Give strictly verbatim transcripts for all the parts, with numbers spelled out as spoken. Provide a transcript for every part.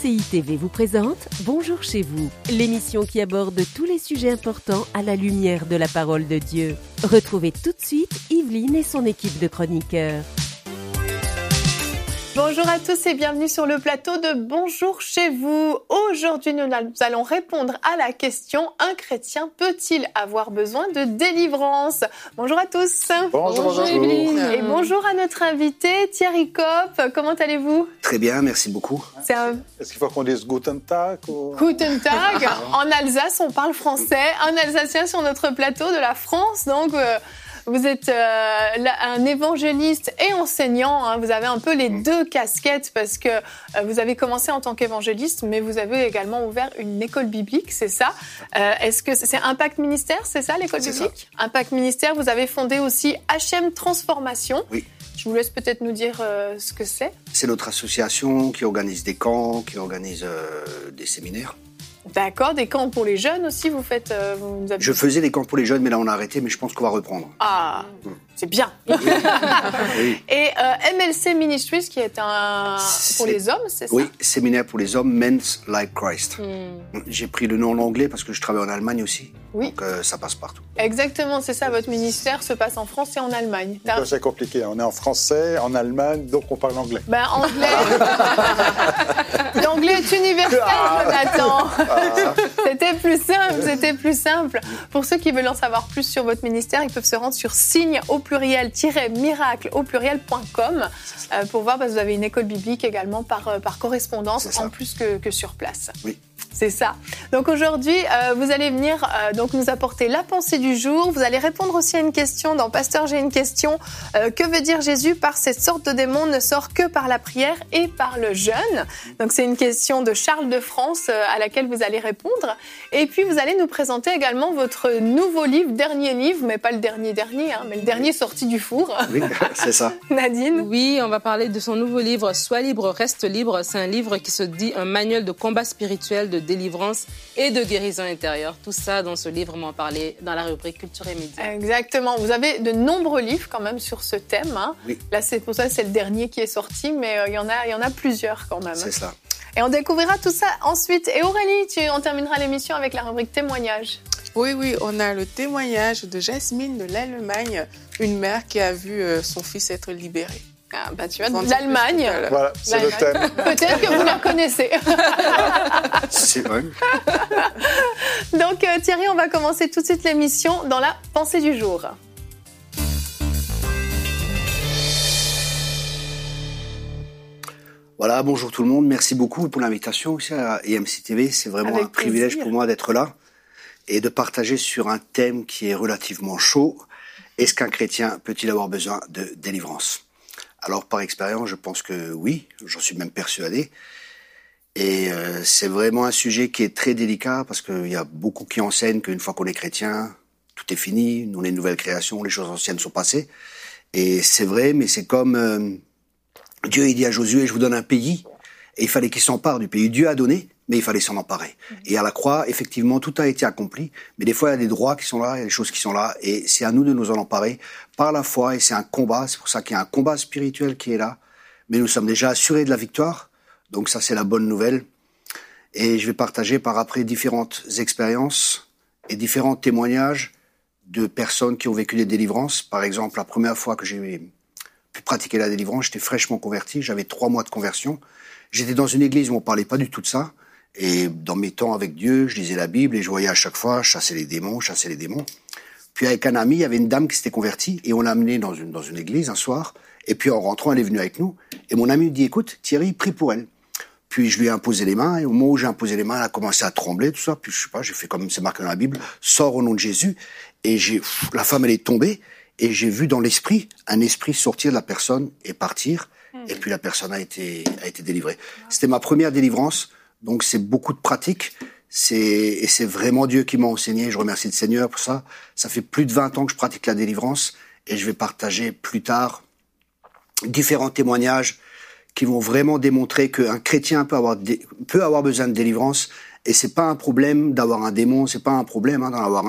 C I T V vous présente Bonjour chez vous, l'émission qui aborde tous les sujets importants à la lumière de la parole de Dieu. Retrouvez tout de suite Yveline et son équipe de chroniqueurs. Bonjour à tous et bienvenue sur le plateau de Bonjour chez vous. Aujourd'hui, nous allons répondre à la question « Un chrétien peut-il avoir besoin de délivrance ?» Bonjour à tous. Bonjour, bonjour Yveline. Et bonjour à notre invité Thierry Kopp. Comment allez-vous ? Très bien, merci beaucoup. C'est un... Est-ce qu'il faut qu'on dise Guten Tag ou... Guten Tag. En Alsace, on parle français. Un Alsacien sur notre plateau de la France, donc... Euh... Vous êtes euh, un évangéliste et enseignant, hein. Vous avez un peu les deux casquettes parce que euh, vous avez commencé en tant qu'évangéliste, mais vous avez également ouvert une école biblique, c'est ça. Euh, est-ce que c'est Impact Ministère, c'est ça l'école c'est biblique ? Ça. Impact Ministère, vous avez fondé aussi H M Transformation. Oui. Je vous laisse peut-être nous dire euh, ce que c'est. C'est notre association qui organise des camps, qui organise euh, des séminaires. D'accord, des camps pour les jeunes aussi, vous faites... Euh, vous avez... Je faisais des camps pour les jeunes, mais là on a arrêté, mais je pense qu'on va reprendre. Ah, mmh. C'est bien. Oui. Et euh, M L C Ministries, qui est un... C'est... pour les hommes, c'est ça ? Oui, séminaire pour les hommes, Men's Like Christ. Mmh. J'ai pris le nom en anglais parce que je travaille en Allemagne aussi, oui. donc euh, ça passe partout. Exactement, c'est ça, votre ministère se passe en France et en Allemagne. Ça, c'est compliqué, on est en français, en Allemagne, donc on parle anglais. Ben, anglais... L'anglais est universel, Jonathan. Ah. C'était plus simple, c'était plus simple. Pour ceux qui veulent en savoir plus sur votre ministère, ils peuvent se rendre sur signe au pluriel miracle au pluriel point com euh, pour voir, parce que vous avez une école biblique également par, par correspondance, en plus que, que sur place. Oui. C'est ça. Donc aujourd'hui, euh, vous allez venir euh, donc nous apporter la pensée du jour. Vous allez répondre aussi à une question dans Pasteur, j'ai une question. Euh, que veut dire Jésus par cette sorte de démon ne sort que par la prière et par le jeûne? Donc c'est une question de Charles de France euh, à laquelle vous allez répondre. Et puis vous allez nous présenter également votre nouveau livre, dernier livre, mais pas le dernier dernier, hein, mais le dernier sorti du four. Oui, c'est ça. Nadine? Oui, on va parler de son nouveau livre, Sois libre, reste libre. C'est un livre qui se dit un manuel de combat spirituel, de délivrance et de guérison intérieure. Tout ça dans ce livre, on va en parler dans la rubrique Culture et Médias. Exactement. Vous avez de nombreux livres quand même sur ce thème. Hein. Oui. Là, c'est pour ça que c'est le dernier qui est sorti, mais il euh, y en a, il y en a plusieurs quand même. C'est ça. Et on découvrira tout ça ensuite. Et Aurélie, tu, on terminera l'émission avec la rubrique témoignage. Oui, oui, on a le témoignage de Jasmine de l'Allemagne, une mère qui a vu euh, son fils être libéré. Ah, bah, tu vois, de l'Allemagne. Voilà, c'est le thème. Peut-être que vous la connaissez. C'est vrai. Donc euh, Thierry, on va commencer tout de suite l'émission dans la pensée du jour. Voilà, bonjour tout le monde. Merci beaucoup pour l'invitation aussi à E M C T V. C'est vraiment Avec un privilège plaisir. pour moi d'être là et de partager sur un thème qui est relativement chaud. Est-ce qu'un chrétien peut-il avoir besoin de délivrance ? Alors, par expérience, je pense que oui, j'en suis même persuadé. Et euh, c'est vraiment un sujet qui est très délicat parce qu'il y a beaucoup qui enseignent qu'une fois qu'on est chrétien, tout est fini, nous on est une nouvelle création, les choses anciennes sont passées. Et c'est vrai, mais c'est comme euh, Dieu il dit à Josué, je vous donne un pays, et il fallait qu'il s'empare du pays. Dieu a donné, mais il fallait s'en emparer. Et à la croix, effectivement, tout a été accompli, mais des fois il y a des droits qui sont là, il y a des choses qui sont là, et c'est à nous de nous en emparer par la foi, et c'est un combat, c'est pour ça qu'il y a un combat spirituel qui est là, mais nous sommes déjà assurés de la victoire, donc ça c'est la bonne nouvelle. Et je vais partager par après différentes expériences et différents témoignages de personnes qui ont vécu des délivrances. Par exemple, la première fois que j'ai pu pratiquer la délivrance, j'étais fraîchement converti, j'avais trois mois de conversion, j'étais dans une église où on parlait pas du tout de ça, et dans mes temps avec Dieu, je lisais la Bible et je voyais à chaque fois chasser les démons, chasser les démons. Puis avec un ami, il y avait une dame qui s'était convertie et on l'a amenée dans une, dans une église un soir. Et puis en rentrant, elle est venue avec nous. Et mon ami me dit, écoute, Thierry, prie pour elle. Puis je lui ai imposé les mains et au moment où j'ai imposé les mains, elle a commencé à trembler, tout ça. Puis je sais pas, j'ai fait comme c'est marqué dans la Bible, sors au nom de Jésus. Et j'ai, pff, la femme, elle est tombée et j'ai vu dans l'esprit un esprit sortir de la personne et partir. Et puis la personne a été, a été délivrée. C'était ma première délivrance. Donc c'est beaucoup de pratique. C'est, et c'est vraiment Dieu qui m'a enseigné. Je remercie le Seigneur pour ça. Ça fait plus de vingt ans que je pratique la délivrance et je vais partager plus tard différents témoignages qui vont vraiment démontrer qu'un chrétien peut avoir, dé, peut avoir besoin de délivrance et c'est pas un problème d'avoir un démon, c'est pas un problème hein, d'en avoir un.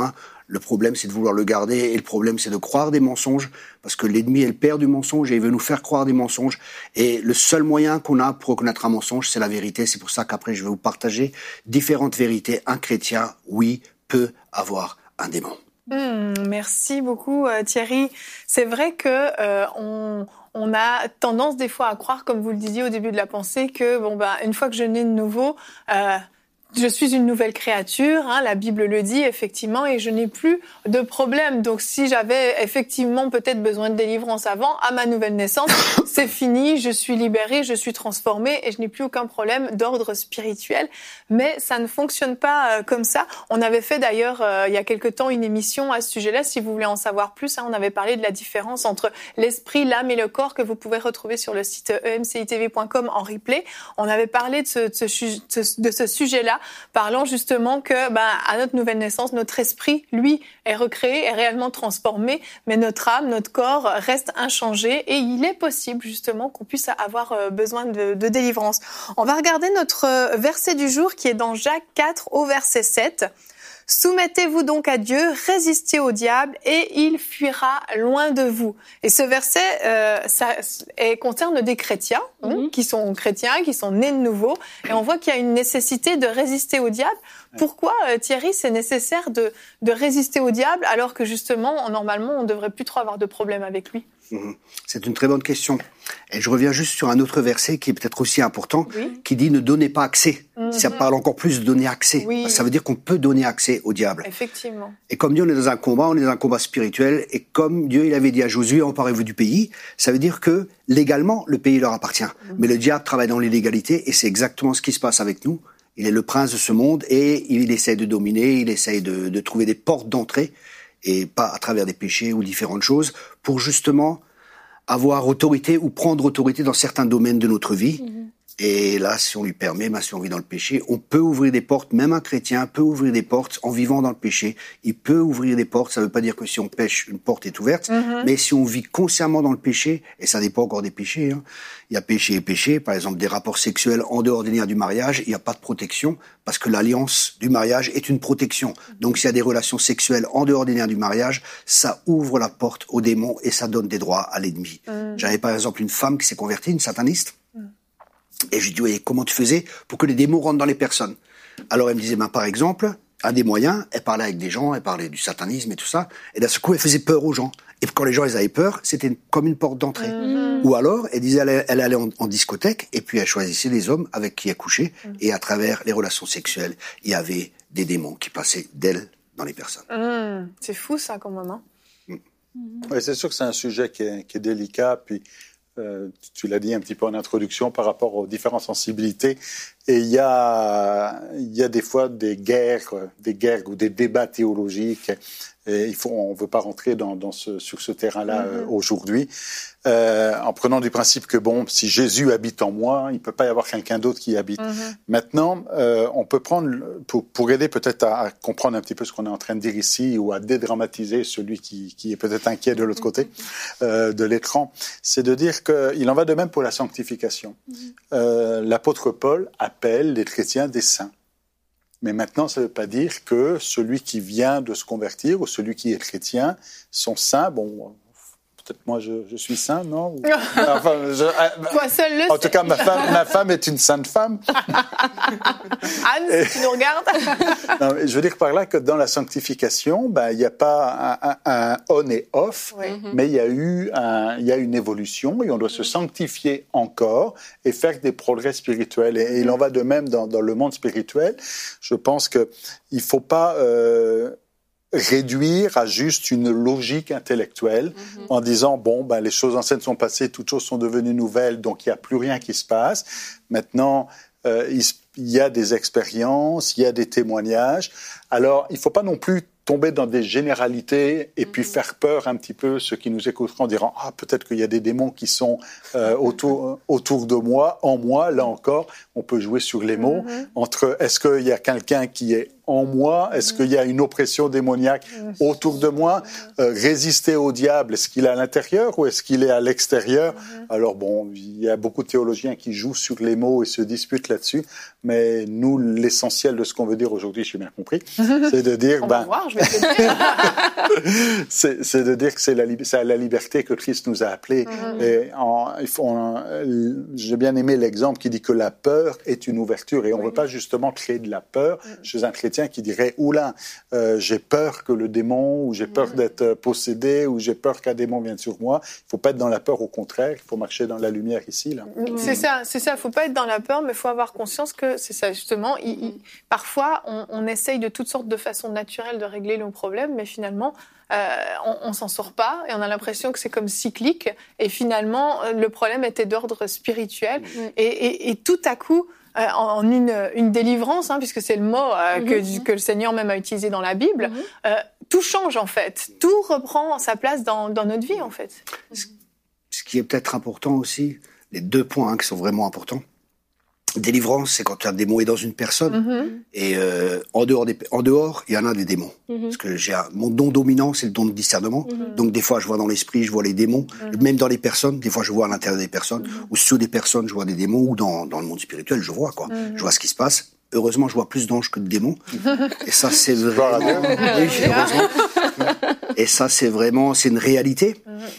Le problème, c'est de vouloir le garder, et le problème, c'est de croire des mensonges, parce que l'ennemi est le père du mensonge, et il veut nous faire croire des mensonges. Et le seul moyen qu'on a pour reconnaître un mensonge, c'est la vérité. C'est pour ça qu'après, je vais vous partager différentes vérités. Un chrétien, oui, peut avoir un démon. Mmh, merci beaucoup, euh, Thierry. C'est vrai que euh, on... On a tendance des fois à croire, comme vous le disiez au début de la pensée, que bon bah une fois que je nais de nouveau, euh, je suis une nouvelle créature, hein, la Bible le dit effectivement, et je n'ai plus de problème. Donc si j'avais effectivement peut-être besoin de délivrance avant, à ma nouvelle naissance, c'est fini, je suis libérée, je suis transformée et je n'ai plus aucun problème d'ordre spirituel. Mais ça ne fonctionne pas euh, comme ça. On avait fait d'ailleurs euh, il y a quelque temps une émission à ce sujet-là, si vous voulez en savoir plus. Hein, on avait parlé de la différence entre l'esprit, l'âme et le corps que vous pouvez retrouver sur le site e m c i t v point com en replay. On avait parlé de ce, de ce, de ce sujet-là, parlant justement que, bah, à notre nouvelle naissance, notre esprit, lui, est recréé, est réellement transformé, mais notre âme, notre corps reste inchangé, et il est possible justement qu'on puisse avoir besoin de, de délivrance. On va regarder notre verset du jour qui est dans Jacques quatre au verset sept. Soumettez-vous donc à Dieu, résistez au diable et il fuira loin de vous. Et ce verset euh, ça est, concerne des chrétiens mm-hmm. hein, qui sont chrétiens, qui sont nés de nouveau. Et on voit qu'il y a une nécessité de résister au diable. Pourquoi, euh, Thierry, c'est nécessaire de, de résister au diable alors que justement, normalement, on ne devrait plus trop avoir de problème avec lui? C'est une très bonne question. Et je reviens juste sur un autre verset qui est peut-être aussi important, oui. qui dit « ne donnez pas accès mm-hmm. ». Ça parle encore plus de donner accès. Oui. Ça veut dire qu'on peut donner accès au diable. Effectivement. Et comme Dieu, on est dans un combat, on est dans un combat spirituel. Et comme Dieu, il avait dit à Josué, emparez-vous du pays, ça veut dire que légalement, le pays leur appartient. Mm-hmm. Mais le diable travaille dans l'illégalité et c'est exactement ce qui se passe avec nous. Il est le prince de ce monde et il essaie de dominer, il essaie de, de trouver des portes d'entrée, et pas à travers des péchés ou différentes choses, pour justement avoir autorité ou prendre autorité dans certains domaines de notre vie. Mmh. Et là, si on lui permet, ben, si on vit dans le péché, on peut ouvrir des portes, même un chrétien peut ouvrir des portes en vivant dans le péché. Il peut ouvrir des portes, ça ne veut pas dire que si on pêche, une porte est ouverte, mmh. mais si on vit consciemment dans le péché, et ça dépend encore des péchés, hein, il y a péché et péché, par exemple des rapports sexuels en dehors des liens du mariage, il n'y a pas de protection, parce que l'alliance du mariage est une protection. Donc s'il y a des relations sexuelles en dehors des liens du mariage, ça ouvre la porte aux démons et ça donne des droits à l'ennemi. Mmh. J'avais par exemple une femme qui s'est convertie, une sataniste, mmh. et je lui dis, oui, comment tu faisais pour que les démons rentrent dans les personnes? Alors elle me disait, ben, par exemple, un des moyens, elle parlait avec des gens, elle parlait du satanisme et tout ça, et d'un seul coup, elle faisait peur aux gens. Et quand les gens ils avaient peur, c'était une, comme une porte d'entrée. Mmh. Ou alors, elle disait, elle, elle allait en, en discothèque, et puis elle choisissait les hommes avec qui elle couchait, mmh. et à travers les relations sexuelles, il y avait des démons qui passaient d'elle dans les personnes. Mmh. C'est fou ça, quand même. Hein. Mmh. Oui, c'est sûr que c'est un sujet qui est, qui est délicat, puis euh, tu l'as dit un petit peu en introduction par rapport aux différentes sensibilités. Et il y a, il y a des fois des guerres, des guerres ou des débats théologiques. Et il faut, on ne veut pas rentrer dans, dans ce, sur ce terrain-là mm-hmm. euh, aujourd'hui, euh, en prenant du principe que bon, si Jésus habite en moi, il ne peut pas y avoir quelqu'un d'autre qui y habite. Mm-hmm. Maintenant, euh, on peut prendre, pour, pour aider peut-être à, à comprendre un petit peu ce qu'on est en train de dire ici, ou à dédramatiser celui qui, qui est peut-être inquiet de l'autre mm-hmm. côté euh, de l'écran, c'est de dire qu'il en va de même pour la sanctification. Mm-hmm. Euh, l'apôtre Paul appelle les chrétiens des saints. Mais maintenant, ça ne veut pas dire que celui qui vient de se convertir ou celui qui est chrétien sont saints. Bon, peut-être moi, je, je suis saint, non? Enfin, je, Toi seul le En sais. Tout cas, ma femme, ma femme est une sainte femme. Anne, Et, si tu nous regardes. Non, je veux dire par là que dans la sanctification, ben, il n'y a pas un, un, un on et off, oui. mais il y a eu un, il y a une évolution et on doit se sanctifier encore et faire des progrès spirituels. Et, et il en va de même dans, dans le monde spirituel. Je pense qu'il ne faut pas... Euh, réduire à juste une logique intellectuelle mm-hmm. en disant bon ben les choses anciennes sont passées, toutes choses sont devenues nouvelles, donc il y a plus rien qui se passe. Maintenant euh, il, il y a des expériences, il y a des témoignages. Alors il faut pas non plus tomber dans des généralités et mm-hmm. puis faire peur un petit peu ceux qui nous écouteront en disant ah peut-être qu'il y a des démons qui sont euh, autour autour de moi, en moi. Là encore, on peut jouer sur les mots mm-hmm. entre est-ce qu'il y a quelqu'un qui est en moi? Est-ce qu'il y a une oppression démoniaque autour de moi? euh, Résister au diable, est-ce qu'il est à l'intérieur ou est-ce qu'il est à l'extérieur? Alors bon, il y a beaucoup de théologiens qui jouent sur les mots et se disputent là-dessus, mais nous, l'essentiel de ce qu'on veut dire aujourd'hui, j'ai bien compris, c'est de dire... On ben, va voir, je vais te dire. c'est, c'est de dire que c'est, la, c'est à la liberté que Christ nous a appelés. Mm-hmm. Et en, il faut, en, j'ai bien aimé l'exemple qui dit que la peur est une ouverture. Et on ne oui. veut pas justement créer de la peur mm-hmm. chez un chrétien qui dirait « Oula, euh, j'ai peur que le démon, ou j'ai peur mm-hmm. d'être possédé, ou j'ai peur qu'un démon vienne sur moi. » Il ne faut pas être dans la peur, au contraire. Il faut marcher dans la lumière ici. Là. Mm-hmm. C'est ça, c'est ça. Il ne faut pas être dans la peur, mais il faut avoir conscience que c'est ça, justement. Il, il, parfois, on, on essaye de toutes sortes de façons naturelles de régler nos problèmes, mais finalement, euh, on ne s'en sort pas et on a l'impression que c'est comme cyclique. Et finalement, le problème était d'ordre spirituel. Mmh. Et, et, et tout à coup, euh, en une, une délivrance, hein, puisque c'est le mot euh, mmh. que, que le Seigneur même a utilisé dans la Bible, mmh. euh, tout change en fait. Tout reprend sa place dans, dans notre vie en fait. Ce qui est peut-être important aussi, les deux points hein, qui sont vraiment importants. Délivrance, c'est quand un démon est dans une personne. Mm-hmm. Et euh, en dehors, des, en dehors, il y en a des démons. Mm-hmm. Parce que j'ai un, mon don dominant, c'est le don de discernement. Mm-hmm. Donc des fois, je vois dans l'esprit, je vois les démons. Mm-hmm. Même dans les personnes, des fois, je vois à l'intérieur des personnes. Mm-hmm. Ou sous des personnes, je vois des démons. Ou dans, dans le monde spirituel, je vois quoi. Mm-hmm. Je vois ce qui se passe. Heureusement, je vois plus d'anges que de démons. Et ça, c'est vraiment... oui, heureusement. Et ça, c'est vraiment... C'est une réalité.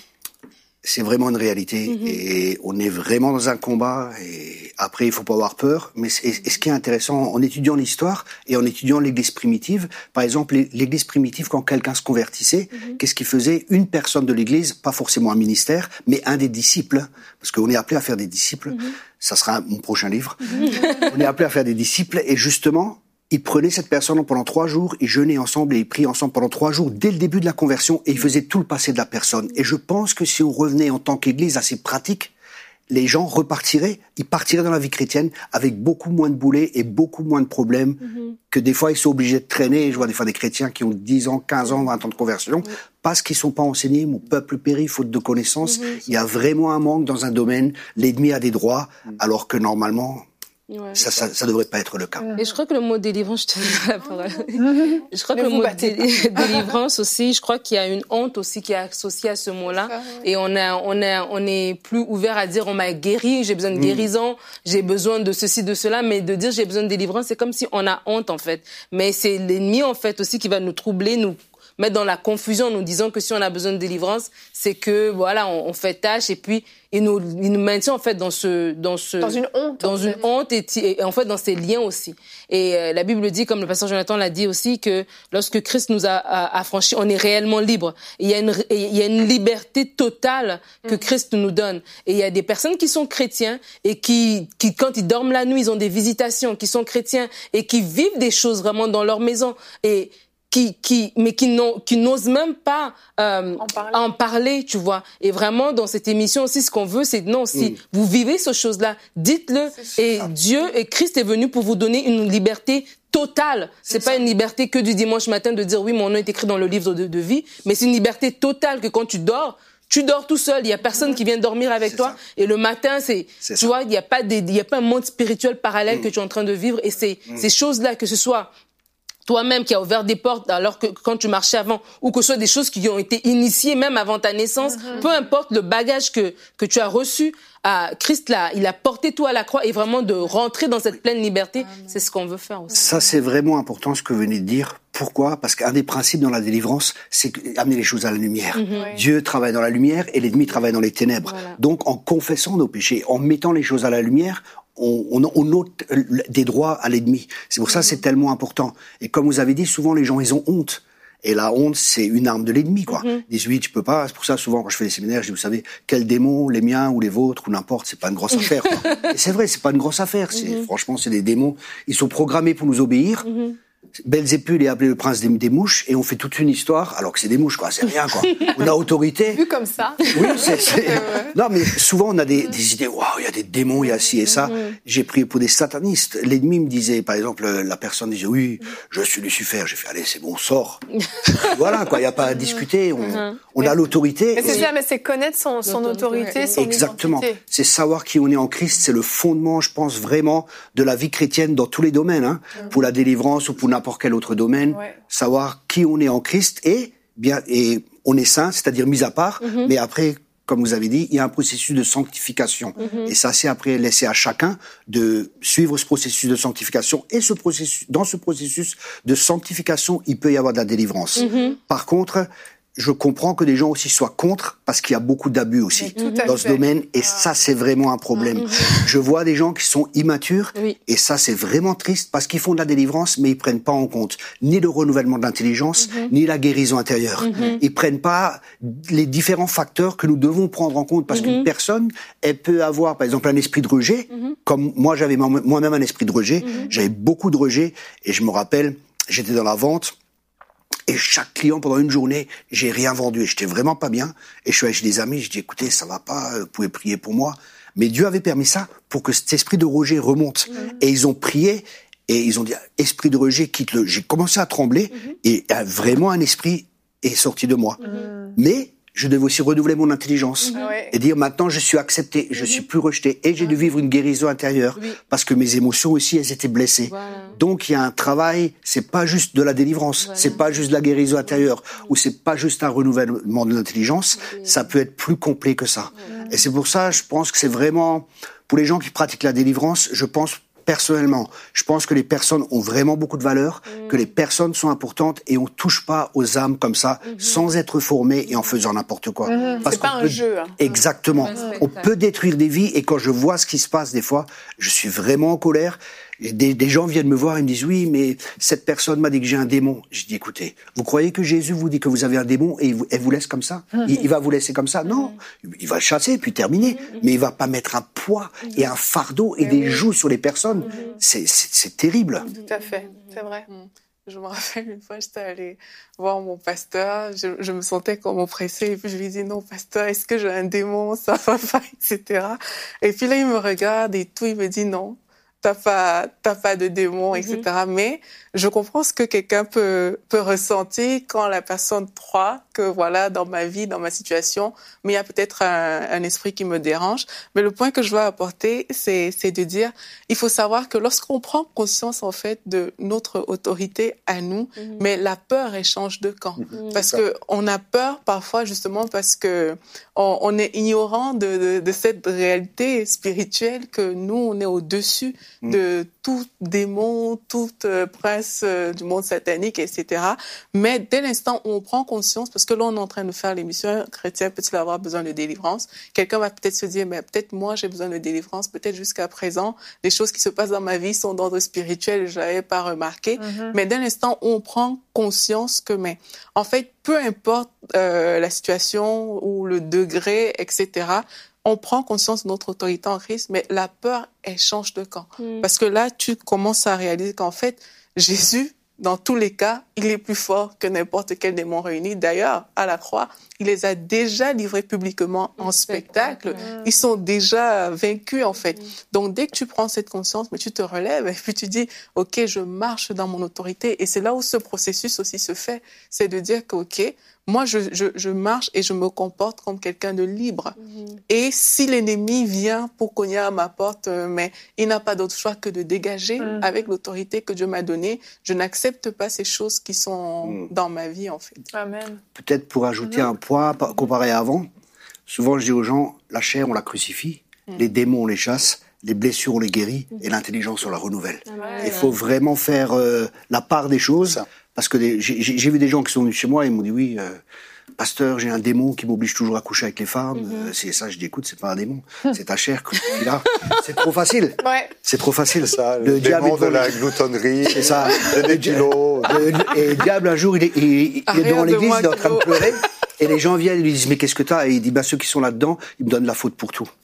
C'est vraiment une réalité. Mm-hmm. Et on est vraiment dans un combat. Et après, il faut pas avoir peur. Mais et, et ce qui est intéressant, en étudiant l'histoire et en étudiant l'Église primitive, par exemple, l'Église primitive, quand quelqu'un se convertissait, mm-hmm. qu'est-ce qu'il faisait? Une personne de l'Église, pas forcément un ministère, mais un des disciples, parce qu'on est appelé à faire des disciples. Mm-hmm. Ça sera mon prochain livre. Mm-hmm. On est appelé à faire des disciples. Et justement, ils prenaient cette personne pendant trois jours, ils jeûnaient ensemble et ils priaient ensemble pendant trois jours dès le début de la conversion et ils faisaient tout le passé de la personne. Et je pense que si on revenait en tant qu'Église à ces pratiques, les gens repartiraient, ils partiraient dans la vie chrétienne avec beaucoup moins de boulets et beaucoup moins de problèmes mm-hmm. que des fois ils sont obligés de traîner. Je vois des fois des chrétiens qui ont dix ans, quinze ans, vingt ans de conversion mm-hmm. parce qu'ils sont pas enseignés. Mon peuple périt faute de connaissances. Mm-hmm. Il y a vraiment un manque dans un domaine. L'ennemi a des droits mm-hmm. alors que normalement... Ouais. Ça, ça, ça devrait pas être le cas. Et je crois que le mot délivrance, je te donne la parole. Je crois Mais que le mot dé- délivrance aussi, je crois qu'il y a une honte aussi qui est associée à ce mot-là. Ah, ouais. Et on a, on a, on est plus ouvert à dire on m'a guéri, j'ai besoin de guérison, mmh. j'ai besoin de ceci, de cela. Mais de dire j'ai besoin de délivrance, c'est comme si on a honte en fait. Mais c'est l'ennemi en fait aussi qui va nous troubler, nous mettre dans la confusion en nous disant que si on a besoin de délivrance, c'est que voilà, on, on fait tâche et puis il nous, il nous maintient en fait dans ce, dans ce, dans une honte, dans une honte et, et en fait dans ces liens aussi. Et euh, la Bible dit, comme le pasteur Jonathan l'a dit aussi, que lorsque Christ nous a, a affranchis, on est réellement libre. Et il y a une, il y a une liberté totale que mmh. Christ nous donne. Et il y a des personnes qui sont chrétiens et qui, qui quand ils dorment la nuit, ils ont des visitations, qui sont chrétiens et qui vivent des choses vraiment dans leur maison et qui, qui, mais qui n'ont, qui n'osent même pas euh, en, parler. en parler, tu vois. Et vraiment, dans cette émission aussi, ce qu'on veut, c'est non, si mm. vous vivez ces choses-là, dites-le. Et ça. Dieu et Christ est venu pour vous donner une liberté totale. C'est, c'est pas ça. Une liberté que du dimanche matin de dire oui, mon nom est écrit dans le livre de, de vie, mais c'est une liberté totale que quand tu dors, tu dors tout seul, il y a personne mmh. qui vient dormir avec c'est toi. Ça. Et le matin, c'est, c'est tu ça. vois, il y a pas des, il y a pas un monde spirituel parallèle mmh. que tu es en train de vivre. Et c'est mmh. ces choses-là, que ce soit toi-même qui a ouvert des portes alors que quand tu marchais avant, ou que ce soit des choses qui ont été initiées même avant ta naissance, mm-hmm. peu importe le bagage que que tu as reçu, à Christ là, il a porté tout à la croix et vraiment de rentrer dans cette pleine liberté, Amen. C'est ce qu'on veut faire aussi. Ça c'est vraiment important ce que vous venez de dire. Pourquoi ? Parce qu'un des principes dans la délivrance, c'est amener les choses à la lumière. Mm-hmm. Dieu travaille dans la lumière et l'ennemi travaille dans les ténèbres. Voilà. Donc en confessant nos péchés, en mettant les choses à la lumière, On, on, on ôte des droits à l'ennemi. C'est pour ça que c'est tellement important. Et comme vous avez dit, souvent les gens, ils ont honte. Et la honte, c'est une arme de l'ennemi, quoi. Mm-hmm. Ils disent, oui, tu peux pas. C'est pour ça, souvent, quand je fais des séminaires, je dis, vous savez, quel démon, les miens ou les vôtres, ou n'importe, c'est pas une grosse affaire, quoi. Et c'est vrai, c'est pas une grosse affaire. C'est, mm-hmm. franchement, c'est des démons. Ils sont programmés pour nous obéir. Mm-hmm. Belzébuth est appelé le prince des, des mouches et on fait toute une histoire alors que c'est des mouches, quoi. C'est rien, quoi. On a autorité. Vu comme ça. Oui, c'est, c'est... non, mais souvent on a des, des idées. Waouh, il y a des démons, il y a ci et ça. J'ai pris pour des satanistes. L'ennemi me disait, par exemple, la personne disait oui, je suis Lucifer. J'ai fait allez, c'est bon, sors. Voilà, quoi. Il y a pas à discuter. On, on a l'autorité. Mais c'est et... ça, mais c'est connaître son, son autorité, son Exactement. Identité. C'est savoir qui on est en Christ. C'est le fondement, je pense vraiment, de la vie chrétienne dans tous les domaines, hein. Pour la délivrance ou pour n'importe n'importe quel autre domaine, Ouais. savoir qui on est en Christ et bien et on est saint, c'est-à-dire mis à part, Mhm. mais après, comme vous avez dit, il y a un processus de sanctification. Mhm. Et ça, c'est après laissé à chacun de suivre ce processus de sanctification. Et ce processus, dans ce processus de sanctification, il peut y avoir de la délivrance. Mhm. Par contre, je comprends que des gens aussi soient contre, parce qu'il y a beaucoup d'abus aussi Mais tout à dans ce fait. domaine, et Ah. ça, c'est vraiment un problème. Mhm. Je vois des gens qui sont immatures, Oui. et ça, c'est vraiment triste, parce qu'ils font de la délivrance, mais ils prennent pas en compte ni le renouvellement de l'intelligence, Mhm. ni la guérison intérieure. Mhm. Ils prennent pas les différents facteurs que nous devons prendre en compte, parce Mhm. qu'une personne, elle peut avoir, par exemple, un esprit de rejet, Mhm. comme moi, j'avais moi- moi-même un esprit de rejet, Mhm. j'avais beaucoup de rejet, et je me rappelle, j'étais dans la vente, et chaque client, pendant une journée, j'ai rien vendu. Et j'étais vraiment pas bien. Et je suis allé chez des amis, je dis, écoutez, ça va pas, euh, vous pouvez prier pour moi. Mais Dieu avait permis ça pour que cet esprit de rejet remonte. Et ils ont prié, et ils ont dit, esprit de rejet, quitte-le. J'ai commencé à trembler, et euh, vraiment un esprit est sorti de moi. Mhm. Mais je devais aussi renouveler mon intelligence. Ah ouais. Et dire, maintenant, je suis accepté, je suis plus rejeté. Et j'ai dû vivre une guérison intérieure. Oui. Parce que mes émotions aussi, elles étaient blessées. Voilà. Donc il y a un travail, c'est pas juste de la délivrance, Voilà. c'est pas juste de la guérison intérieure, ou c'est pas juste un renouvellement de l'intelligence, Oui. ça peut être plus complet que ça. Et c'est pour ça, je pense que c'est vraiment, pour les gens qui pratiquent la délivrance, je pense personnellement, je pense que les personnes ont vraiment beaucoup de valeur, Mm. que les personnes sont importantes et on touche pas aux âmes comme ça, Mhm. sans être formé et en faisant n'importe quoi. Mhm. Parce C'est pas qu'on un peut- jeu. hein. Exactement. Un spectacle. On peut détruire des vies et quand je vois ce qui se passe des fois, je suis vraiment en colère. Et Des, des gens viennent me voir et me disent oui, mais cette personne m'a dit que j'ai un démon. Je dis écoutez, vous croyez que Jésus vous dit que vous avez un démon et il vous, elle vous laisse comme ça il, il va vous laisser comme ça Non, il va le chasser puis terminer. Mais il va pas mettre un poids et un fardeau et Mais des oui. joues sur les personnes. C'est, c'est, c'est terrible. Tout à fait, c'est vrai. Je me rappelle une fois, j'étais allée voir mon pasteur, je, je me sentais comme oppressée, et puis je lui dis non, pasteur, est-ce que j'ai un démon, ça va pas, et cetera. Et puis là, il me regarde et tout, il me dit non, t'as pas, t'as pas de démon, Mhm. et cetera. Mais je comprends ce que quelqu'un peut, peut ressentir quand la personne croit que voilà, dans ma vie, dans ma situation, mais il y a peut-être un, un esprit qui me dérange. Mais le point que je veux apporter, c'est, c'est de dire, il faut savoir que lorsqu'on prend conscience, en fait, de notre autorité à nous, Mhm. mais la peur, elle change de camp. Mhm. Parce que on a peur parfois justement parce que on, on est ignorant de, de, de cette réalité spirituelle que nous on est au-dessus Mm. de tout démon, tout euh, prince euh, du monde satanique, et cetera. Mais dès l'instant où on prend conscience, parce que là on est en train de faire l'émission chrétien peut-il avoir besoin de délivrance, quelqu'un va peut-être se dire mais peut-être moi j'ai besoin de délivrance, peut-être jusqu'à présent les choses qui se passent dans ma vie sont d'ordre spirituel, je l'avais pas remarqué. Mhm. Mais dès l'instant où on prend conscience que, mais en fait, peu importe euh, la situation ou le degré, et cetera, on prend conscience de notre autorité en Christ, mais la peur, elle change de camp. Mhm. Parce que là, tu commences à réaliser qu'en fait, Jésus, dans tous les cas, il est plus fort que n'importe quel démon réuni. D'ailleurs, à la croix, il les a déjà livrés publiquement en spectacle. Ils sont déjà vaincus, en fait. Donc, dès que tu prends cette conscience, mais tu te relèves et puis tu dis, OK, je marche dans mon autorité. Et c'est là où ce processus aussi se fait. C'est de dire que, OK, moi, je, je, je marche et je me comporte comme quelqu'un de libre. Mhm. Et si l'ennemi vient pour cogner à ma porte, euh, mais il n'a pas d'autre choix que de dégager Mhm. avec l'autorité que Dieu m'a donnée, je n'accepte pas ces choses qui sont Mhm. dans ma vie, en fait. Amen. Peut-être pour ajouter un point par- comparé à avant, souvent je dis aux gens, la chair on la crucifie, les démons on les chasse, les blessures on les guérit et l'intelligence on la renouvelle. Amen. Il faut vraiment faire euh, la part des choses, Ça. parce que des- j'ai j'ai vu des gens qui sont venus chez moi et ils m'ont dit oui, euh, pasteur, j'ai un démon qui m'oblige toujours à coucher avec les femmes. Mhm. Euh, c'est ça, je dis écoute, c'est pas un démon, c'est ta chair que tu as. C'est trop facile, Ouais. c'est trop facile. Ça, Le le diable démon est de devant la gloutonnerie, C'est ça. des kilos. Le- Et le diable, un jour, il est, il, il est Arrière devant de l'église, moi, il est en train de Kilo. pleurer. Et les gens viennent et lui disent, mais qu'est-ce que t'as? Et il dit, bah, ceux qui sont là-dedans, ils me donnent la faute pour tout.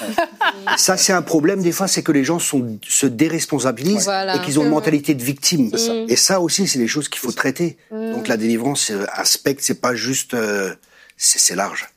Et ça, c'est un problème, des fois, c'est que les gens sont, se déresponsabilisent Voilà. et qu'ils ont une mentalité de victime. ça. Et ça aussi, c'est des choses qu'il faut traiter. Donc, la délivrance, c'est un spectre, c'est pas juste, euh, c'est c'est large.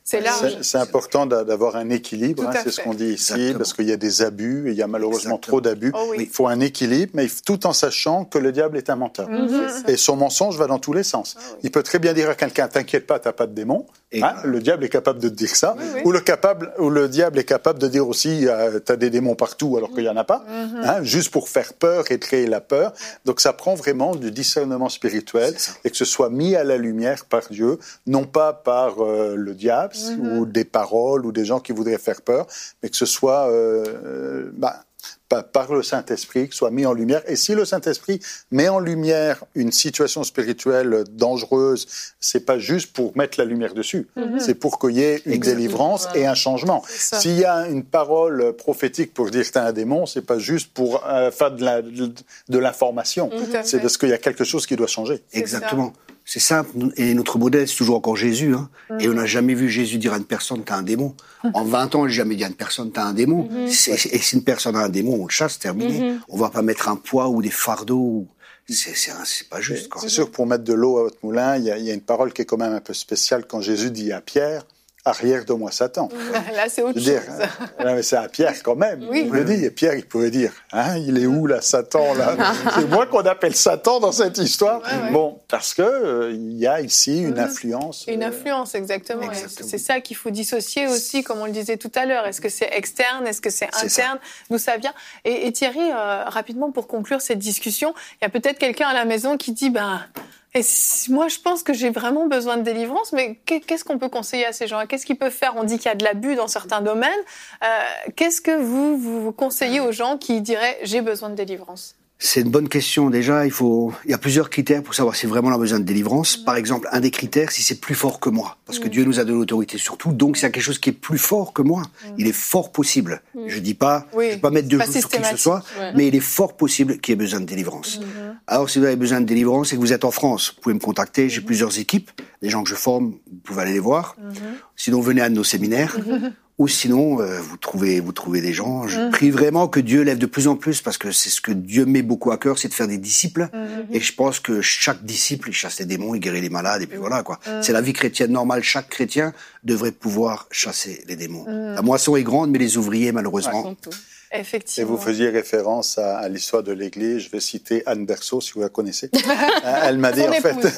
C'est large. C'est, c'est important d'avoir un équilibre, hein, c'est fait. ce qu'on dit ici, Exactement. parce qu'il y a des abus, et il y a malheureusement Exactement. trop d'abus. Oh oui. Il faut un équilibre, mais tout en sachant que le diable est un menteur. Mm-hmm. Et son mensonge va dans tous les sens. Ah oui. Il peut très bien dire à quelqu'un, t'inquiète pas, t'as pas de démon. Et Hein, voilà. le diable est capable de te dire ça. Oui, oui. Ou, le capable, ou le diable est capable de dire aussi, euh, t'as des démons partout alors qu'il y en a pas. Mm-hmm. Hein, juste pour faire peur et créer la peur. Donc ça prend vraiment du discernement spirituel et que ce soit mis à la lumière par Dieu, non pas par euh, le diable Mm-hmm. ou des paroles ou des gens qui voudraient faire peur, mais que ce soit euh, euh, bah, par, par le Saint-Esprit, que ce soit mis en lumière. Et si le Saint-Esprit met en lumière une situation spirituelle dangereuse, c'est pas juste pour mettre la lumière dessus, mm-hmm. c'est pour qu'il y ait une Exactement. délivrance Ouais. et un changement. S'il y a une parole prophétique pour dire que t'as un démon, c'est pas juste pour euh, faire de, la, de, de l'information, Tout à c'est fait. parce qu'il y a quelque chose qui doit changer. C'est Exactement. C'est simple. Et notre modèle, c'est toujours encore Jésus. Hein. Mm-hmm. Et on n'a jamais vu Jésus dire à une personne, t'as un démon. En vingt ans, j'ai jamais dit à une personne, t'as un démon. Mm-hmm. C'est- Et si une personne a un démon, on le chasse, terminé. Mhm. On va pas mettre un poids ou des fardeaux. ou- C'est c'est un- c'est pas juste. Quoi. C'est sûr que pour mettre de l'eau à votre moulin, il y, a, il y a une parole qui est quand même un peu spéciale quand Jésus dit à Pierre, arrière de moi Satan. Là, c'est autre Je veux chose. dire, non, mais c'est à Pierre quand même. Oui. Il le dit. Et Pierre, il pouvait dire, hein, il est où là, Satan là C'est moi qu'on appelle Satan dans cette histoire. Ouais, ouais. Bon, parce que euh, il y a ici une influence. Une euh, influence, exactement. Exactement. Et c'est ça qu'il faut dissocier aussi, comme on le disait tout à l'heure. Est-ce que c'est externe? Est-ce que c'est C'est interne? D'où ça vient? Et, et Thierry, euh, rapidement pour conclure cette discussion, il y a peut-être quelqu'un à la maison qui dit, ben, et si- moi je pense que j'ai vraiment besoin de délivrance, mais qu'est- qu'est-ce qu'on peut conseiller à ces gens? Qu'est-ce qu'ils peuvent faire? On dit qu'il y a de l'abus dans certains domaines. Euh, qu'est-ce que vous, vous conseillez aux gens qui diraient, j'ai besoin de délivrance? C'est une bonne question. Déjà, il faut, il y a plusieurs critères pour savoir si vraiment on a besoin de délivrance. Par exemple, un des critères, si c'est plus fort que moi. Parce que Dieu nous a donné l'autorité sur tout. Donc, s'il y a quelque chose qui est plus fort que moi, il est fort possible. Je dis pas, Oui, je vais pas mettre de pas joug sur qui que ce systématique. soit, Ouais. mais il est fort possible qu'il y ait besoin de délivrance. Alors, si vous avez besoin de délivrance et que vous êtes en France, vous pouvez me contacter. J'ai plusieurs équipes, des gens que je forme, vous pouvez aller les voir. Sinon, venez à nos séminaires. Ou sinon, euh, vous trouvez, vous trouvez des gens. Je prie vraiment que Dieu lève de plus en plus, parce que c'est ce que Dieu met beaucoup à cœur, c'est de faire des disciples. Et je pense que chaque disciple, il chasse les démons, il guérit les malades, et puis voilà, quoi. C'est la vie chrétienne normale. Chaque chrétien devrait pouvoir chasser les démons. La moisson est grande, mais les ouvriers, malheureusement. Et Effectivement. vous faisiez référence à, à l'histoire de l'Église. Je vais citer Anne Berceau, si vous la connaissez. Euh, Elle m'a dit, Son en fait, épouse.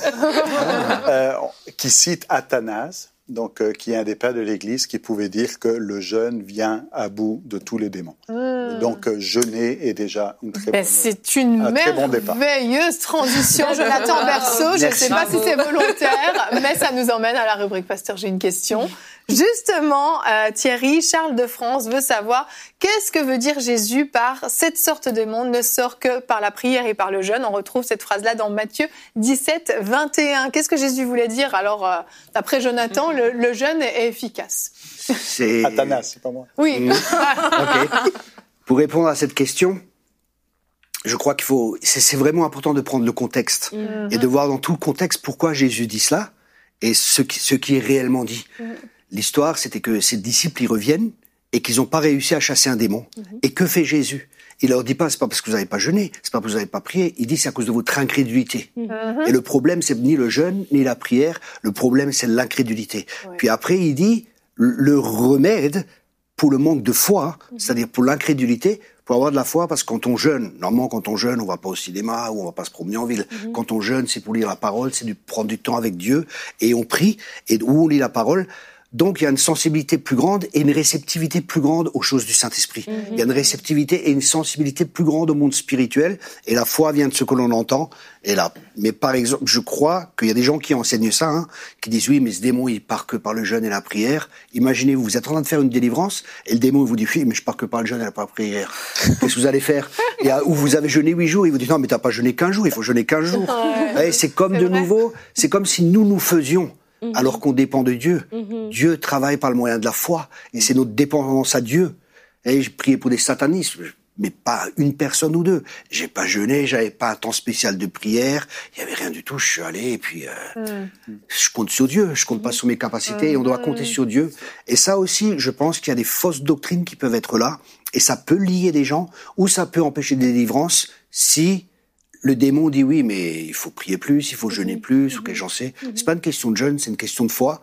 euh, qui cite Athanase, donc euh, qui est un des pères de l'Église, qui pouvait dire que le jeûne vient à bout de tous les démons. Mmh. Donc euh, jeûner est déjà une très Ben, bonne. c'est une un très bon départ. merveilleuse transition, Jonathan Berceau. Je ne Merci. sais pas si c'est volontaire, mais ça nous emmène à la rubrique Pasteur, j'ai une question. Justement, euh, Thierry, Charles de France veut savoir qu'est-ce que veut dire Jésus par cette sorte de monde ne sort que par la prière et par le jeûne. On retrouve cette phrase-là dans Matthieu dix-sept, vingt et un. Qu'est-ce que Jésus voulait dire? Alors, euh, d'après Jonathan, le, le jeûne est efficace. C'est... Athanase, c'est pas moi. Oui. Ok. Pour répondre à cette question, je crois qu'il faut, c'est, c'est vraiment important de prendre le contexte et de voir dans tout le contexte pourquoi Jésus dit cela et ce qui, ce qui est réellement dit. L'histoire, c'était que ses disciples y reviennent et qu'ils n'ont pas réussi à chasser un démon. Et que fait Jésus? Il leur dit pas, c'est pas parce que vous n'avez pas jeûné, c'est pas parce que vous n'avez pas prié. Il dit, c'est à cause de votre incrédulité. Et le problème, c'est ni le jeûne, ni la prière. Le problème, c'est l'incrédulité. Ouais. Puis après, il dit, le remède pour le manque de foi, c'est-à-dire pour l'incrédulité, pour avoir de la foi, parce que quand on jeûne, normalement quand on jeûne, on va pas au cinéma ou on va pas se promener en ville. Quand on jeûne, c'est pour lire la parole, c'est de prendre du temps avec Dieu et on prie et où on lit la parole. Donc, il y a une sensibilité plus grande et une réceptivité plus grande aux choses du Saint-Esprit. Mm-hmm. Il y a une réceptivité et une sensibilité plus grande au monde spirituel. Et la foi vient de ce que l'on entend. Et là, mais par exemple, je crois qu'il y a des gens qui enseignent ça, hein, qui disent oui, mais ce démon, il part que par le jeûne et la prière. Imaginez-vous, vous êtes en train de faire une délivrance et le démon vous dit oui, mais je pars que par le jeûne et par la prière. Qu'est-ce que vous allez faire? Et où vous avez jeûné huit jours, il vous dit non, mais t'as pas jeûné quinze jours, il faut jeûner quinze jours. Ouais, c'est comme c'est de vrai. nouveau, c'est comme si nous nous faisions. Mm-hmm. Alors qu'on dépend de Dieu. Mm-hmm. Dieu travaille par le moyen de la foi. Et c'est notre dépendance à Dieu. Et j'ai prié pour des satanistes, mais pas une personne ou deux. J'ai pas jeûné, j'avais pas un temps spécial de prière. Il y avait rien du tout. Je suis allé et puis euh, Mm. je compte sur Dieu. Je compte pas sur mes capacités. Et on doit compter sur Dieu. Et ça aussi, je pense qu'il y a des fausses doctrines qui peuvent être là. Et ça peut lier des gens ou ça peut empêcher des délivrances si le démon dit oui, mais il faut prier plus, il faut jeûner plus, ou que j'en sais. C'est pas une question de jeûne, c'est une question de foi.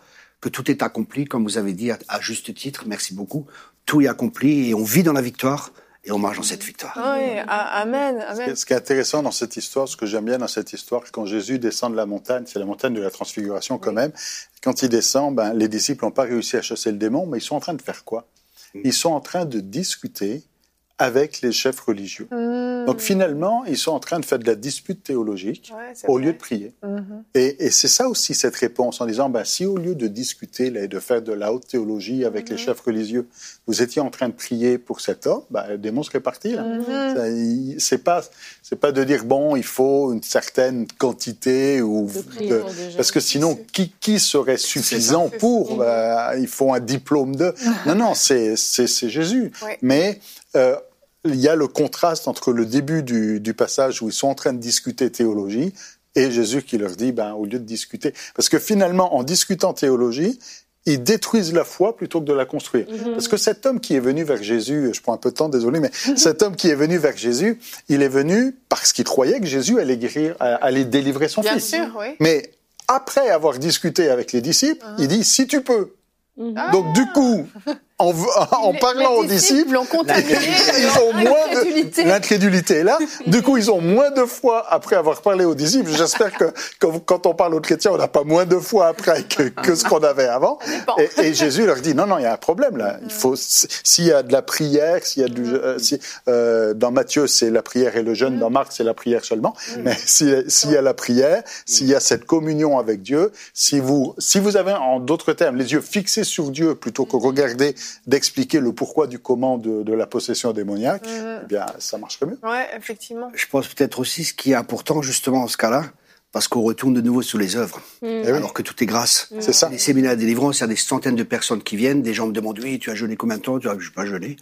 que tout est accompli, comme vous avez dit à, à juste titre, merci beaucoup. Tout est accompli et on vit dans la victoire et on marche dans cette victoire. Oui, amen, amen. Ce qui est intéressant dans cette histoire, ce que j'aime bien dans cette histoire, quand Jésus descend de la montagne, c'est la montagne de la transfiguration quand oui. même, quand il descend, ben, les disciples n'ont pas réussi à chasser le démon, mais ils sont en train de faire quoi ? Ils sont en train de discuter avec les chefs religieux. Mmh. Donc finalement, ils sont en train de faire de la dispute théologique ouais, au vrai. lieu de prier. Mmh. Et, et c'est ça aussi cette réponse, en disant, ben, si au lieu de discuter là, et de faire de la haute théologie avec mmh. les chefs religieux, vous étiez en train de prier pour cet homme, ben, le démon serait parti. Là. Mmh. Ça, il, c'est pas, c'est pas de dire, bon, il faut une certaine quantité, ou de, de, parce que sinon, qui, qui serait suffisant pour, ben, il faut un diplôme de... Non, non, c'est, c'est, c'est Jésus. Ouais. Mais... Euh, il y a le contraste entre le début du, du passage où ils sont en train de discuter théologie et Jésus qui leur dit, ben, au lieu de discuter, parce que finalement, en discutant théologie, ils détruisent la foi plutôt que de la construire. Mm-hmm. Parce que cet homme qui est venu vers Jésus, je prends un peu de temps, désolé, mais cet homme qui est venu vers Jésus, il est venu parce qu'il croyait que Jésus allait guérir, allait délivrer son Bien fils. Sûr, oui. Mais après avoir discuté avec les disciples, mm-hmm. il dit, si tu peux. Mm-hmm. Donc du coup, en, en les, parlant les aux disciples, ont contaminé ils ont moins de l'incrédulité est là. Du coup, ils ont moins de foi après avoir parlé aux disciples. J'espère que, que quand on parle aux chrétiens, on n'a pas moins de foi après que, que ce qu'on avait avant. Et, et Jésus leur dit non, non, il y a un problème là. Il faut s'il y a de la prière, s'il y a du, euh, si, euh, dans Matthieu c'est la prière et le jeûne, dans Marc c'est la prière seulement. Mais s'il si y a la prière, s'il y a cette communion avec Dieu, si vous si vous avez en d'autres termes les yeux fixés sur Dieu plutôt que regarder d'expliquer le pourquoi du comment de, de la possession démoniaque, mmh. eh bien, ça marcherait mieux. Ouais, effectivement. Je pense peut-être aussi ce qui est important, justement, en ce cas-là, parce qu'on retourne de nouveau sur les œuvres, mmh. alors oui. que tout est grâce. Mmh. C'est ça. Les séminaires de délivrance, il y a des centaines de personnes qui viennent, des gens me demandent, oui, tu as jeûné combien de temps? Tu as, je n'ai pas jeûné.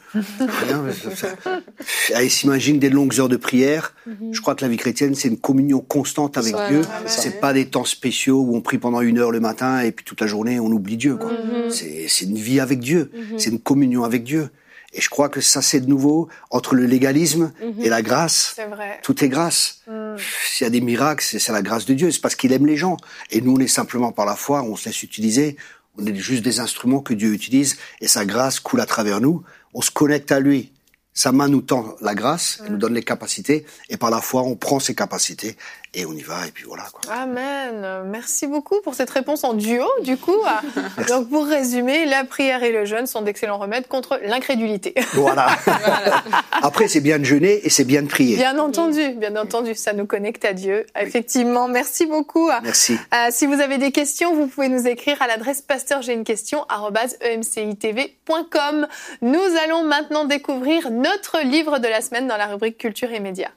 Ils s'imaginent des longues heures de prière. Mmh. Je crois que la vie chrétienne, c'est une communion constante avec voilà, Dieu. Voilà. C'est pas des temps spéciaux où on prie pendant une heure le matin et puis toute la journée, on oublie Dieu, quoi. Mmh. C'est, c'est une vie avec Dieu. Mmh. C'est une communion avec Dieu. Et je crois que ça, c'est de nouveau, entre le légalisme mmh. et la grâce. C'est vrai. Tout est grâce. Mmh. S'il y a des miracles, c'est, c'est la grâce de Dieu. C'est parce qu'il aime les gens. Et nous, on est simplement par la foi, on se laisse utiliser. On est juste des instruments que Dieu utilise. Et sa grâce coule à travers nous. On se connecte à lui. Sa main nous tend la grâce, elle mmh. nous donne les capacités. Et par la foi, on prend ces capacités. Et on y va, et puis voilà, quoi. Amen. Merci beaucoup pour cette réponse en duo, du coup. Donc, pour résumer, la prière et le jeûne sont d'excellents remèdes contre l'incrédulité. Voilà. voilà. Après, c'est bien de jeûner et c'est bien de prier. Bien entendu, bien entendu. Ça nous connecte à Dieu. Oui. Effectivement. Merci beaucoup. Merci. Euh, si vous avez des questions, vous pouvez nous écrire à l'adresse pasteur j'ai une question arobase e m c i t v point com. Nous allons maintenant découvrir notre livre de la semaine dans la rubrique Culture et Médias.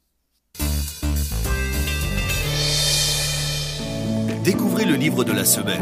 Découvrez le livre de la semaine.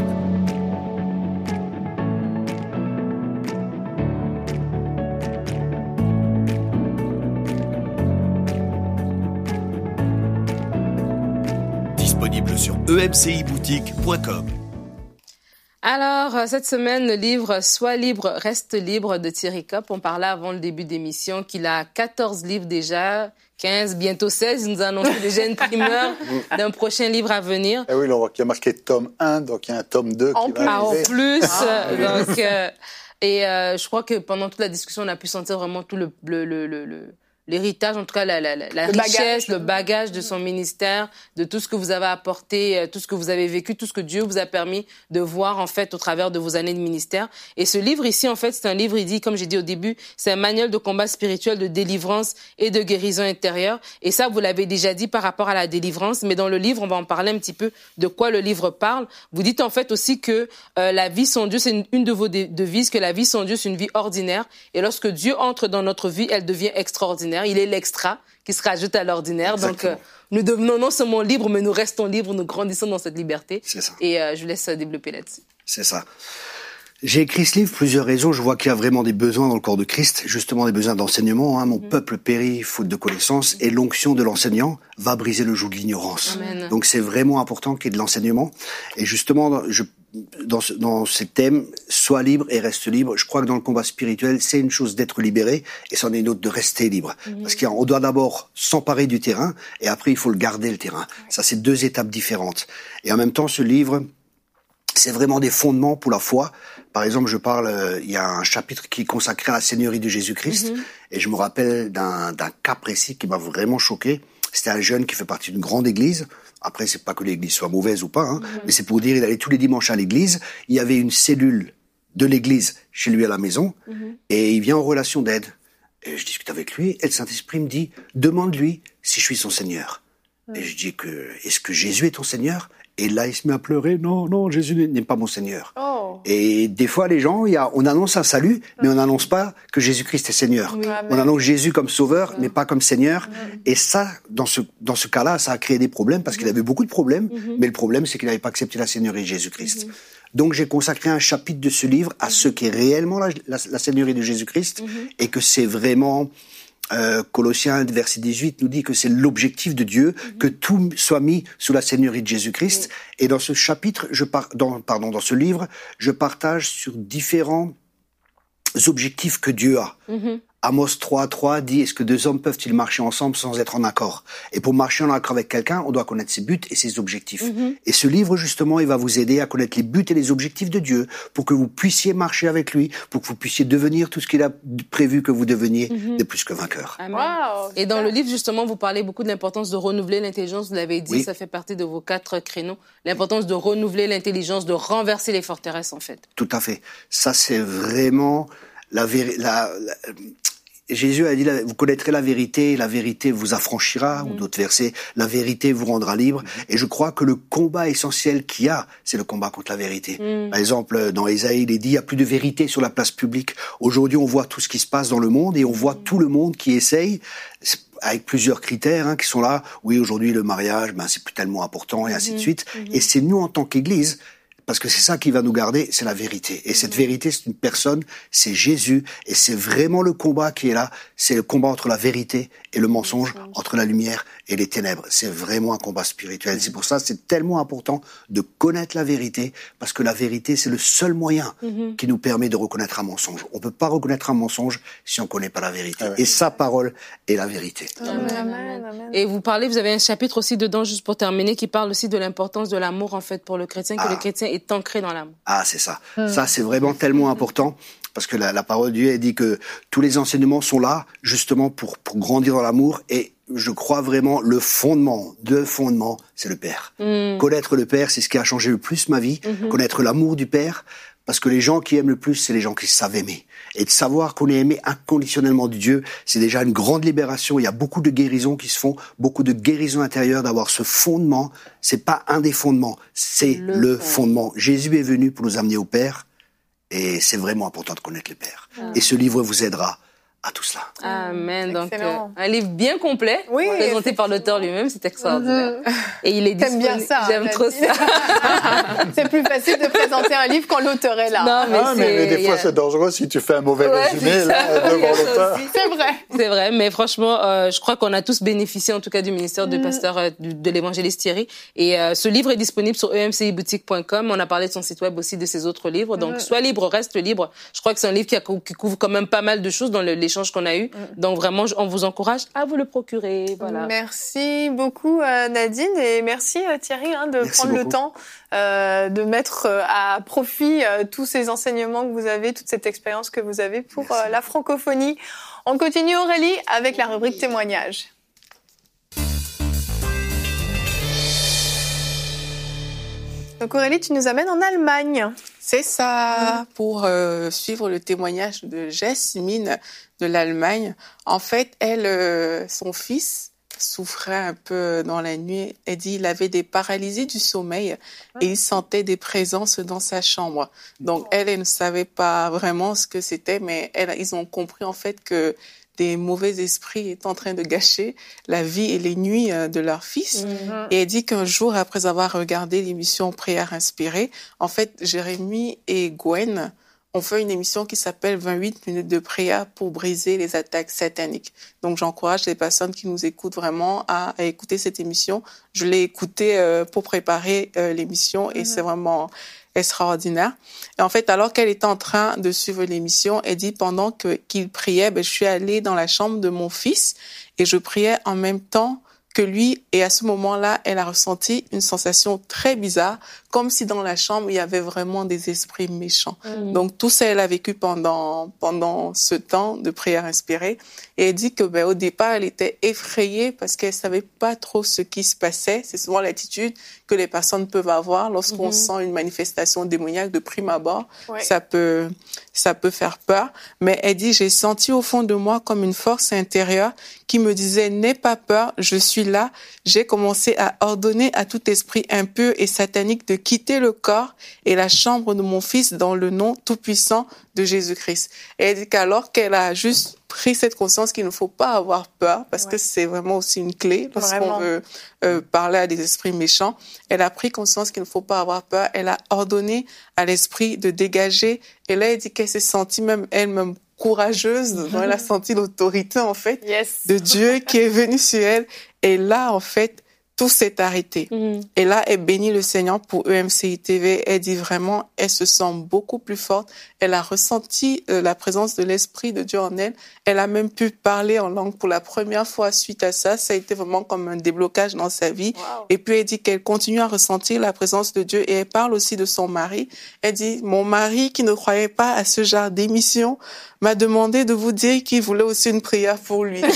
Disponible sur e m c i boutique point com. Alors, cette semaine, le livre « Sois libre, reste libre » de Thierry Kopp. On parlait avant le début d'émission qu'il a quatorze livres déjà, quinze, bientôt seize. Il nous a annoncé déjà une primeur d'un prochain livre à venir. Eh oui, on voit qu'il y a marqué tome un, donc il y a un tome deux en qui plus. va arriver. En plus, ah, donc, euh, et euh, je crois que pendant toute la discussion, on a pu sentir vraiment tout le... le, le, le, le l'héritage, en tout cas la, la, la le richesse, bagage. le bagage de son ministère, de tout ce que vous avez apporté, tout ce que vous avez vécu, tout ce que Dieu vous a permis de voir en fait au travers de vos années de ministère. Et ce livre ici, en fait, c'est un livre, il dit, comme j'ai dit au début, c'est un manuel de combat spirituel, de délivrance et de guérison intérieure. Et ça, vous l'avez déjà dit par rapport à la délivrance, mais dans le livre, on va en parler un petit peu de quoi le livre parle. Vous dites en fait aussi que euh, la vie sans Dieu, c'est une, une de vos devises, que la vie sans Dieu, c'est une vie ordinaire. Et lorsque Dieu entre dans notre vie, elle devient extraordinaire. Il est l'extra qui se rajoute à l'ordinaire. Exactement. Donc, euh, nous devenons non seulement libres, mais nous restons libres, nous grandissons dans cette liberté. C'est ça. Et euh, je vous laisse développer là-dessus. C'est ça. J'ai écrit ce livre pour plusieurs raisons. Je vois qu'il y a vraiment des besoins dans le corps de Christ, justement des besoins d'enseignement. Hein. Mon mmh. peuple périt faute de connaissances, et l'onction de l'enseignant va briser le joug de l'ignorance. Amen. Donc c'est vraiment important qu'il y ait de l'enseignement. Et justement, je, dans, ce, dans ces thèmes, sois libre et reste libre. Je crois que dans le combat spirituel, c'est une chose d'être libéré, et c'en est une autre de rester libre. Mmh. Parce qu'on doit d'abord s'emparer du terrain, et après il faut le garder le terrain. Ça, c'est deux étapes différentes. Et en même temps, ce livre c'est vraiment des fondements pour la foi. Par exemple, je parle, euh, il y a un chapitre qui est consacré à la Seigneurie de Jésus-Christ, mm-hmm. et je me rappelle d'un, d'un cas précis qui m'a vraiment choqué. C'était un jeune qui fait partie d'une grande église. Après, c'est pas que l'église soit mauvaise ou pas, hein, mm-hmm. mais c'est pour dire, il allait tous les dimanches à l'église. Il y avait une cellule de l'église chez lui à la maison, mm-hmm. et il vient en relation d'aide. Et je discute avec lui, et le Saint-Esprit me dit, demande-lui si je suis son Seigneur. Mm-hmm. Et je dis que, est-ce que Jésus est ton Seigneur? Et là, il se met à pleurer. Non, non, Jésus n'est pas mon Seigneur. Oh. Et des fois, les gens, il y a, on annonce un salut, mais on n'annonce pas que Jésus-Christ est Seigneur. Oui. On annonce Jésus comme Sauveur, oui. mais pas comme Seigneur. Oui. Et ça, dans ce, dans ce cas-là, ça a créé des problèmes parce qu'il avait beaucoup de problèmes. Mm-hmm. Mais le problème, c'est qu'il n'avait pas accepté la Seigneurie de Jésus-Christ. Mm-hmm. Donc, j'ai consacré un chapitre de ce livre à mm-hmm. ce qu'est réellement la, la, la Seigneurie de Jésus-Christ mm-hmm. et que c'est vraiment... Euh, Colossiens verset dix-huit nous dit que c'est l'objectif de Dieu, mm-hmm. que tout soit mis sous la Seigneurie de Jésus-Christ. Mm-hmm. Et dans ce chapitre, je par... dans, pardon, dans ce livre, je partage sur différents objectifs que Dieu a. Mm-hmm. Amos trois trois dit, est-ce que deux hommes peuvent-ils marcher ensemble sans être en accord? Et pour marcher en accord avec quelqu'un, on doit connaître ses buts et ses objectifs. Mm-hmm. Et ce livre, justement, il va vous aider à connaître les buts et les objectifs de Dieu pour que vous puissiez marcher avec lui, pour que vous puissiez devenir tout ce qu'il a prévu que vous deveniez mm-hmm. de plus que vainqueur. Amen. Wow, et dans le livre, justement, vous parlez beaucoup de l'importance de renouveler l'intelligence. Vous l'avez dit, oui. ça fait partie de vos quatre créneaux. L'importance de renouveler l'intelligence, de renverser les forteresses, en fait. Tout à fait. Ça, c'est vraiment la vérité... La, la... Jésus a dit, vous connaîtrez la vérité, la vérité vous affranchira, mmh. ou d'autres versets, la vérité vous rendra libre. Mmh. Et je crois que le combat essentiel qu'il y a, c'est le combat contre la vérité. Mmh. Par exemple, dans Ésaïe, il est dit, il n'y a plus de vérité sur la place publique. Aujourd'hui, on voit tout ce qui se passe dans le monde et on voit mmh. tout le monde qui essaye, avec plusieurs critères hein, qui sont là. Oui, aujourd'hui, le mariage, ben, c'est plus tellement important et ainsi mmh. de suite. Mmh. Et c'est nous, en tant qu'Église, parce que c'est ça qui va nous garder, c'est la vérité. Et mmh. cette vérité, c'est une personne, c'est Jésus. Et c'est vraiment le combat qui est là. C'est le combat entre la vérité et le mensonge, mmh. entre la lumière et les ténèbres. C'est vraiment un combat spirituel. Mmh. C'est pour ça que c'est tellement important de connaître la vérité, parce que la vérité, c'est le seul moyen mmh. qui nous permet de reconnaître un mensonge. On peut pas reconnaître un mensonge si on connaît pas la vérité. Ah ouais. Et sa parole est la vérité. Amen. Amen. Amen. Et vous parlez, vous avez un chapitre aussi dedans, juste pour terminer, qui parle aussi de l'importance de l'amour, en fait, pour le chrétien, que ah. le chrétien est ancré dans l'amour. Ah, c'est ça. Mmh. Ça, c'est vraiment tellement important, parce que la, la parole de Dieu, elle dit que tous les enseignements sont là, justement, pour, pour grandir dans l'amour. Et je crois vraiment, le fondement, le fondement, c'est le Père. Mmh. Connaître le Père, c'est ce qui a changé le plus ma vie. Mmh. Connaître l'amour du Père, parce que les gens qui aiment le plus, c'est les gens qui savent aimer. Et de savoir qu'on est aimé inconditionnellement de Dieu, c'est déjà une grande libération. Il y a beaucoup de guérisons qui se font, beaucoup de guérisons intérieures, d'avoir ce fondement. C'est pas un des fondements, c'est le, le fondement. Jésus est venu pour nous amener au Père, et c'est vraiment important de connaître le Père. Ah. Et ce livre vous aidera à tout cela. Amen. Donc, euh, un livre bien complet, oui, présenté par l'auteur lui-même, c'est extraordinaire. Mm-hmm. Et il est disponible. T'aimes bien ça. J'aime trop ça. C'est plus facile de présenter un livre quand l'auteur est là. Non, mais, ah, mais, mais des fois, a... c'est dangereux si tu fais un mauvais ouais, résumé là, devant l'auteur. C'est vrai. C'est vrai, mais franchement, euh, je crois qu'on a tous bénéficié, en tout cas, du ministère de mm. pasteur euh, de, de l'évangéliste Thierry. Et euh, ce livre est disponible sur e m c i boutique point com. On a parlé de son site web aussi, de ses autres livres. Donc, mm. sois libre, reste libre. Je crois que c'est un livre qui, a, qui couvre quand même pas mal de choses dans le, l'échange qu'on a eu. Mm. Donc vraiment, on vous encourage à vous le procurer. Voilà. Merci beaucoup euh, Nadine, et merci euh, Thierry hein, de merci prendre beaucoup. le temps euh, de mettre euh, à profit euh, tous ces enseignements que vous avez, toute cette expérience que vous avez pour euh, la francophonie. On continue Aurélie avec la rubrique témoignages. Donc Aurélie, tu nous amènes en Allemagne. C'est ça, pour euh, suivre le témoignage de Jasmine de l'Allemagne. En fait, elle, euh, son fils souffrait un peu dans la nuit. Elle dit il avait des paralysies du sommeil et il sentait des présences dans sa chambre. Donc elle, elle ne savait pas vraiment ce que c'était, mais elle, ils ont compris en fait que des mauvais esprits étaient en train de gâcher la vie et les nuits de leur fils. Mm-hmm. Et elle dit qu'un jour, après avoir regardé l'émission Prière inspirée, en fait, Jérémy et Gwen ont fait une émission qui s'appelle vingt-huit minutes de prière pour briser les attaques sataniques. Donc, j'encourage les personnes qui nous écoutent vraiment à, à écouter cette émission. Je l'ai écoutée euh, pour préparer euh, l'émission et mm-hmm. c'est vraiment extraordinaire. Et en fait, alors qu'elle était en train de suivre l'émission, elle dit pendant que qu'il priait, ben je suis allée dans la chambre de mon fils et je priais en même temps que lui, et à ce moment-là, elle a ressenti une sensation très bizarre, comme si dans la chambre, il y avait vraiment des esprits méchants. Mmh. Donc, tout ça, elle a vécu pendant, pendant ce temps de prière inspirée. Et elle dit que, ben, au départ, elle était effrayée parce qu'elle savait pas trop ce qui se passait. C'est souvent l'attitude que les personnes peuvent avoir lorsqu'on mmh. sent une manifestation démoniaque de prime abord. Ouais. Ça peut, ça peut faire peur. Mais elle dit, j'ai senti au fond de moi comme une force intérieure qui me disait, n'aie pas peur, je suis là. J'ai commencé à ordonner à tout esprit impur et satanique de quitter le corps et la chambre de mon fils dans le nom tout-puissant de Jésus-Christ. Et elle dit qu'alors qu'elle a juste pris cette conscience qu'il ne faut pas avoir peur, parce ouais. que c'est vraiment aussi une clé lorsqu'on vraiment. veut euh, parler à des esprits méchants, elle a pris conscience qu'il ne faut pas avoir peur, elle a ordonné à l'esprit de dégager, et là elle dit qu'elle s'est sentie même elle-même courageuse, mm-hmm. elle a senti l'autorité en fait yes. de Dieu qui est venu sur elle, et là en fait tout s'est arrêté. Mmh. Et là, elle bénit le Seigneur pour E M C I T V. Elle dit vraiment, elle se sent beaucoup plus forte. Elle a ressenti euh, la présence de l'Esprit de Dieu en elle. Elle a même pu parler en langue pour la première fois suite à ça. Ça a été vraiment comme un déblocage dans sa vie. Wow. Et puis, elle dit qu'elle continue à ressentir la présence de Dieu. Et elle parle aussi de son mari. Elle dit, mon mari qui ne croyait pas à ce genre d'émission m'a demandé de vous dire qu'il voulait aussi une prière pour lui.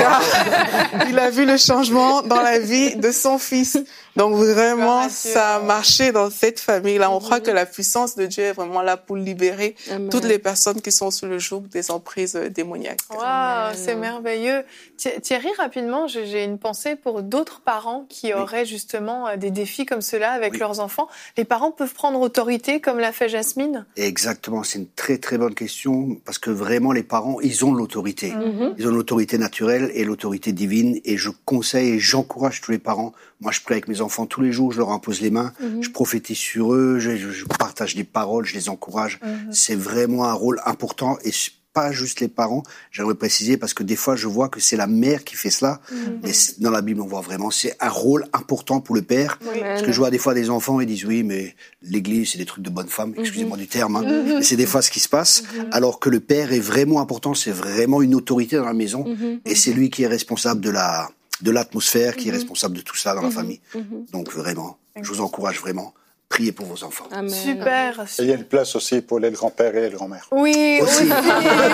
Il a vu le changement dans la vie de son fils. Donc vraiment, ça a marché dans cette famille-là. On mmh. croit que la puissance de Dieu est vraiment là pour libérer Amen. Toutes les personnes qui sont sous le joug des emprises démoniaques. Waouh, c'est merveilleux. Thierry, rapidement, j'ai une pensée pour d'autres parents qui auraient oui. justement des défis comme cela avec oui. leurs enfants. Les parents peuvent prendre autorité comme l'a fait Jasmine? Exactement, c'est une très très bonne question parce que vraiment les parents, ils ont l'autorité. Mmh. Ils ont l'autorité naturelle et l'autorité divine et je conseille et j'encourage tous les parents. Moi, je prie avec mes enfants tous les jours, je leur impose les mains, mmh. je prophétise sur eux, je, je partage des paroles, je les encourage. Mmh. C'est vraiment un rôle important et pas juste les parents, j'aimerais préciser parce que des fois je vois que c'est la mère qui fait cela, mmh. mais dans la Bible on voit vraiment c'est un rôle important pour le père. Oui. Parce que je vois des fois des enfants ils disent oui mais l'église c'est des trucs de bonne femme, excusez-moi mmh. du terme, hein, mmh. mais c'est des fois ce qui se passe, mmh. alors que le père est vraiment important, c'est vraiment une autorité dans la maison mmh. et c'est lui qui est responsable de la de l'atmosphère, qui mmh. est responsable de tout ça dans mmh. la famille. Mmh. Donc vraiment, je vous encourage vraiment. Priez pour vos enfants. Amen. Super. Et il y a une place aussi pour les grands-pères et les grands-mères. Oui, aussi. oui.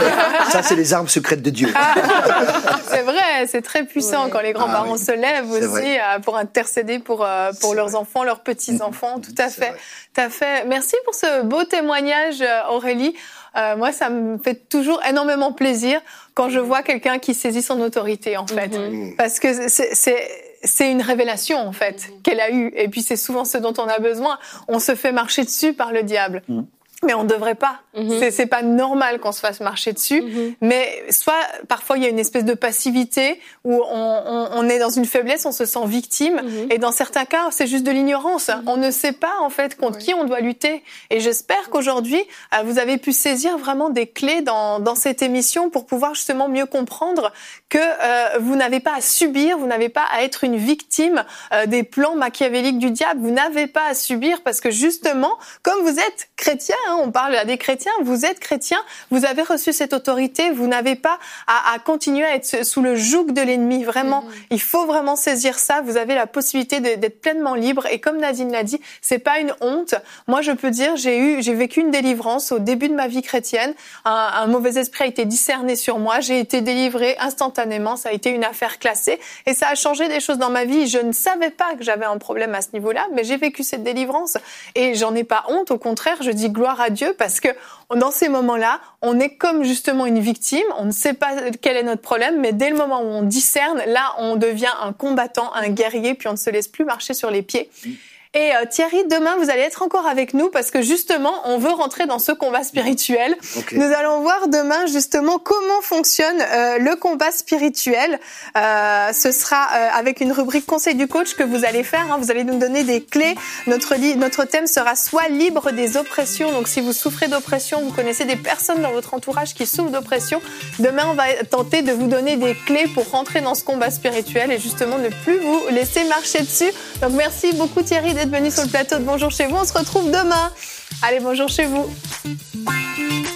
Ça, c'est les armes secrètes de Dieu. Ah, c'est vrai, c'est très puissant ouais. quand les grands-parents ah, oui. se lèvent aussi euh, pour intercéder pour, euh, pour leurs vrai. enfants, leurs petits-enfants. Tout à fait. Tout à fait. Merci pour ce beau témoignage, Aurélie. Euh, moi, ça me fait toujours énormément plaisir quand je vois quelqu'un qui saisit son autorité, en fait. Mm-hmm. Parce que c'est... c'est c'est une révélation, en fait, mmh. qu'elle a eue. Et puis, c'est souvent ce dont on a besoin. On se fait marcher dessus par le diable. Mmh. Mais on ne devrait pas. Mmh. C'est, c'est pas normal qu'on se fasse marcher dessus. Mmh. Mais soit, parfois, il y a une espèce de passivité où on, on, on est dans une faiblesse, on se sent victime. Mmh. Et dans certains cas, c'est juste de l'ignorance. Mmh. On ne sait pas, en fait, contre oui. qui on doit lutter. Et j'espère qu'aujourd'hui, euh, vous avez pu saisir vraiment des clés dans, dans cette émission pour pouvoir justement mieux comprendre que euh, vous n'avez pas à subir, vous n'avez pas à être une victime euh, des plans machiavéliques du diable. Vous n'avez pas à subir parce que justement, comme vous êtes chrétien, on parle à des chrétiens, vous êtes chrétien, vous avez reçu cette autorité, vous n'avez pas à, à continuer à être sous le joug de l'ennemi. Vraiment, mmh. il faut vraiment saisir ça. Vous avez la possibilité de, d'être pleinement libre. Et comme Nadine l'a dit, c'est pas une honte. Moi, je peux dire, j'ai eu, j'ai vécu une délivrance au début de ma vie chrétienne. Un, un mauvais esprit a été discerné sur moi. J'ai été délivrée instantanément. Ça a été une affaire classée et ça a changé des choses dans ma vie. Je ne savais pas que j'avais un problème à ce niveau-là, mais j'ai vécu cette délivrance et j'en ai pas honte. Au contraire, je dis gloire à Dieu parce que dans ces moments-là, on est comme justement une victime, on ne sait pas quel est notre problème, mais dès le moment où on discerne, là, on devient un combattant, un guerrier, puis on ne se laisse plus marcher sur les pieds. Et euh, Thierry, demain, vous allez être encore avec nous parce que justement, on veut rentrer dans ce combat spirituel. Okay. Nous allons voir demain justement comment fonctionne euh, le combat spirituel. Euh, ce sera euh, avec une rubrique conseil du coach que vous allez faire. Hein. Vous allez nous donner des clés. Notre, li- notre thème sera soit libre des oppressions. Donc si vous souffrez d'oppression, vous connaissez des personnes dans votre entourage qui souffrent d'oppression. Demain, on va tenter de vous donner des clés pour rentrer dans ce combat spirituel et justement ne plus vous laisser marcher dessus. Donc merci beaucoup Thierry d'être venu sur le plateau de Bonjour chez vous. On se retrouve demain. Allez, bonjour chez vous.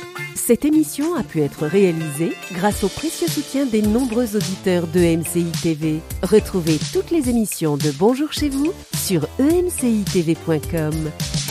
Cette émission a pu être réalisée grâce au précieux soutien des nombreux auditeurs d'E M C I T V. Retrouvez toutes les émissions de Bonjour chez vous sur e m c i t v point com.